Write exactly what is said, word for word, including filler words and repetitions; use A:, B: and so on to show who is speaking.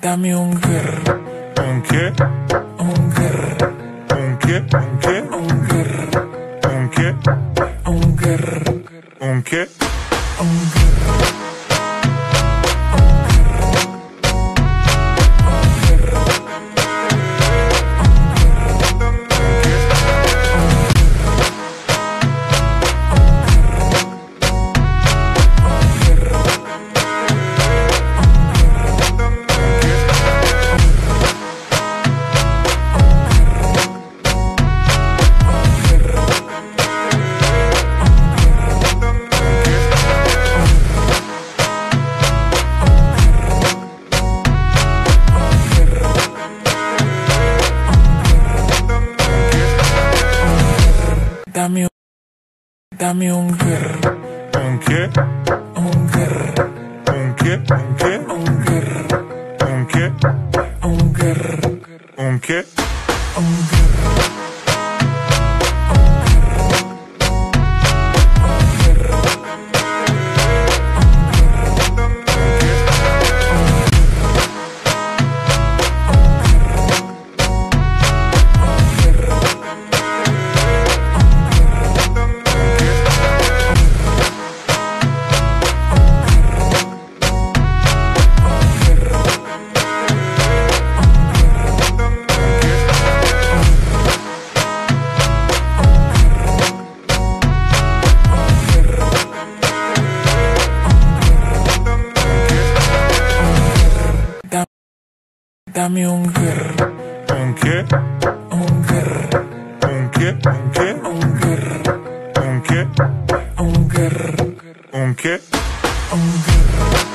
A: Dame un grr.
B: ¿Un qué?
A: Un grr.
B: ¿Un qué? ¿Un qué?
A: Un grr.
B: ¿Un qué?
A: Un grr.
B: ¿Un qué?
A: Un grr. Dame un, dame un grr.
B: ¿Un qué?
A: Un grr.
B: ¿Un qué? ¿Un qué?
A: Un grr.
B: ¿Un qué?
A: Un grr.
B: ¿Un qué?
A: Un grr. Dame un grr.
B: ¿Un qué?
A: Un grr.
B: ¿Un qué? ¿Un qué?
A: Un grr.
B: ¿Un qué?
A: Un grr.
B: ¿Un qué?
A: Un grr.